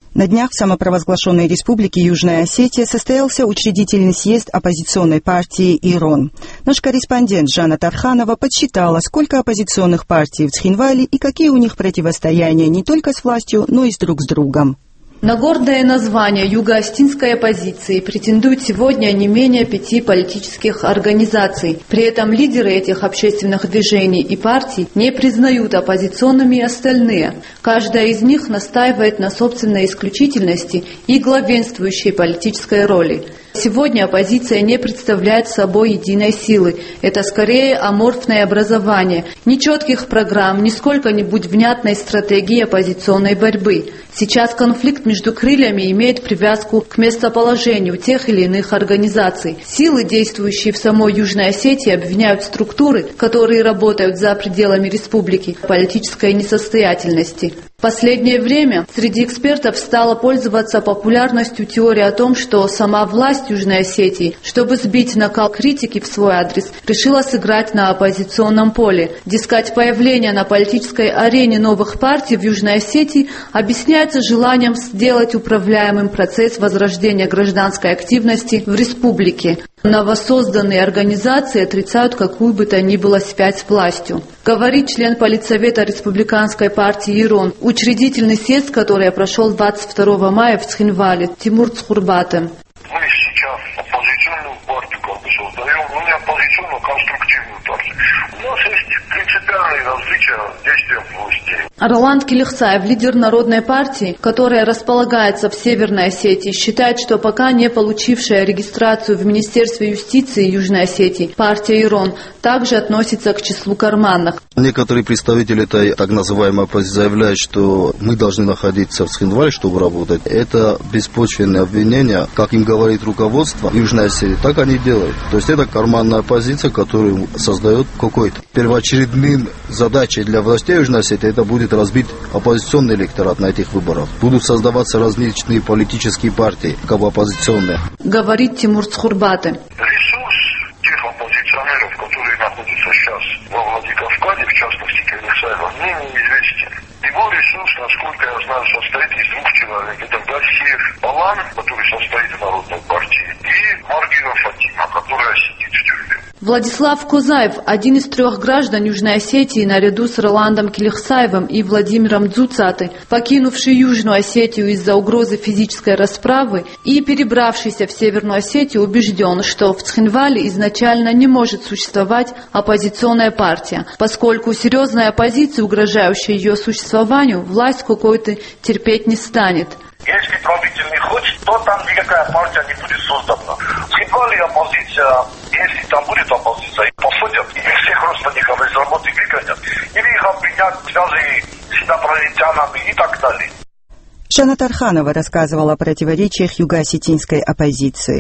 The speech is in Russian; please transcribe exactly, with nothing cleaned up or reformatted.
На днях в самопровозглашенной республике Южная Осетия состоялся учредительный съезд оппозиционной партии «Ирон». Наш корреспондент Жанна Тарханова подсчитала, сколько оппозиционных партий в Цхинвале и какие у них противостояния не только с властью, но и с друг с другом. На гордое название юго-осетинской оппозиции претендуют сегодня не менее пяти политических организаций. При этом лидеры этих общественных движений и партий не признают оппозиционными остальные. Каждая из них настаивает на собственной исключительности и главенствующей политической роли. Сегодня оппозиция не представляет собой единой силы. Это скорее аморфное образование, ни четких программ, ни сколько-нибудь внятной стратегии оппозиционной борьбы. Сейчас конфликт между крыльями имеет привязку к местоположению тех или иных организаций. Силы, действующие в самой Южной Осетии, обвиняют структуры, которые работают за пределами республики, в политической несостоятельности. В последнее время среди экспертов стала пользоваться популярностью теория о том, что сама власть Южной Осетии, чтобы сбить накал критики в свой адрес, решила сыграть на оппозиционном поле. Дескать, появление на политической арене новых партий в Южной Осетии объясняется желанием сделать управляемым процесс возрождения гражданской активности в республике. Новосозданные организации отрицают какую бы то ни было связь с властью. Говорит член политсовета республиканской партии «Ирон», учредительный съезд, который прошел двадцать второго мая в Цхинвале, Тимур Цхурбате. Мы сейчас оппозиционную партию как бы создаем, но не оппозиционную, конструктивную партию. У нас есть принципиальные различия в действиях власти. Роланд Келихсаев, лидер Народной партии, которая располагается в Северной Осетии, считает, что пока не получившая регистрацию в Министерстве юстиции Южной Осетии, партия «Ирон» также относится к числу карманных. Некоторые представители этой так называемой оппозиции заявляют, что мы должны находиться в Цхинвале, чтобы работать. Это беспочвенное обвинение, как им говорит руководство Южной Осетии, так они делают. То есть это карманная оппозиция, которую создает какой-то. Первоочередным задачей для властей Южной Осетии это будет разбить оппозиционный электорат на этих выборах. Будут создаваться различные политические партии, как бы оппозиционные. Говорит Тимур Цхурбате. Ресурс тех оппозиционеров, которые находятся сейчас во Владикавказе, в частности Келихсаева, мне неизвестен. Его ресурс, насколько я знаю, состоит из двух человек. Это Гассиев Балан, который состоит в Народной партии, и Маргина Фатима, которая сидит в тюрьме. Владислав Козаев, один из трех граждан Южной Осетии, наряду с Роландом Келихсаевым и Владимиром Дзуцатой, покинувший Южную Осетию из-за угрозы физической расправы и перебравшийся в Северную Осетию, убежден, что в Цхинвале изначально не может существовать оппозиционная партия, поскольку серьезная оппозиция, угрожающая ее существованию, власть какой-то терпеть не станет. Если правитель не хочет, то там никакая партия не будет создана. В Цхинвале оппозиция, если там будет оппозиция, их посадят, и всех родственников из работы выгонят, или их обвинят в связи с инопланетянами и так далее. Жанна Тарханова рассказывала о противоречиях юго-осетинской оппозиции.